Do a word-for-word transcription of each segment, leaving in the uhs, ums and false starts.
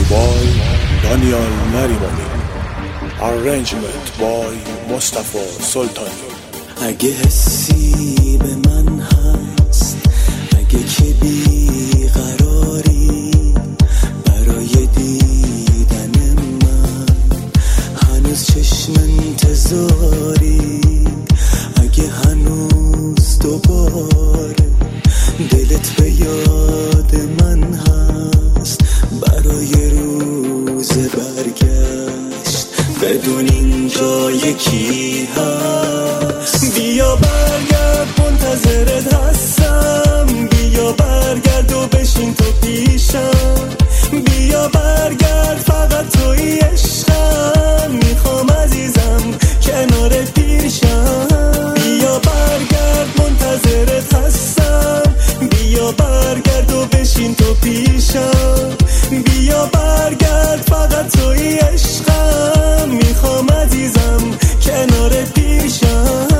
by Daniel Narimani. Arrangement by Mustafa Sultani. اگه حسی به من هست، اگه که بیقراری برای دیدن من، هنوز چشم انتظاری، اگه هنوز دوباره دلت به یاد من هست برای روز برگشت، بدون اینجا یکی هست. بیا برگرد منتظرت هستم، بیا برگرد و بشین تو پیشم، بیا برگرد فقط توی عشقم، میخوام عزیزم کنارت پیر شم. بیا برگرد منتظرت هستم، بیا برگرد و بشین تو پیشم، بیا برگرد فقط توی عشقم، میخوام عزیزم کنارت پیر شم.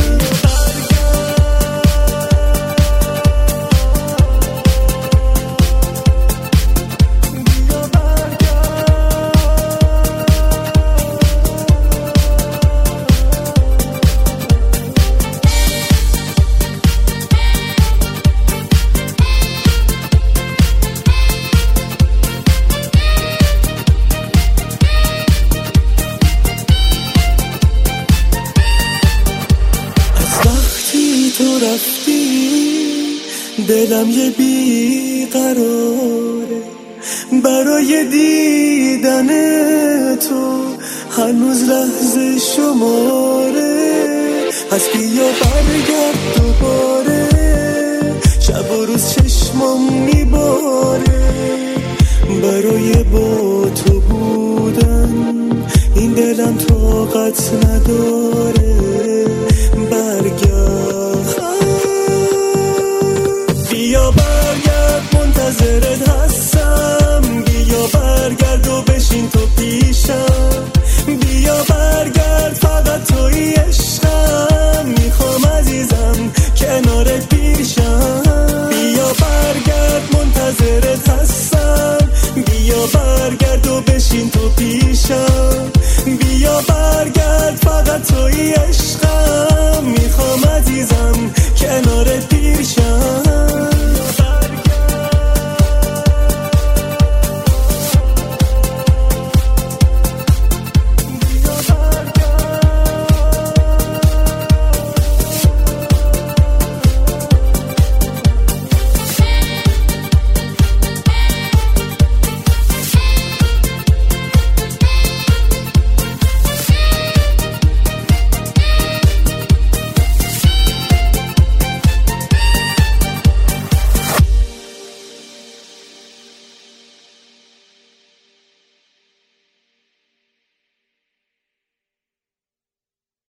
تو رفتی دلم یه بیقراره برای دیدن تو، هنوز لحظه شماره هست. بیا برگرد دوباره، شب و روز چشمم میباره برای با تو بودن، این دلم طاقت نداره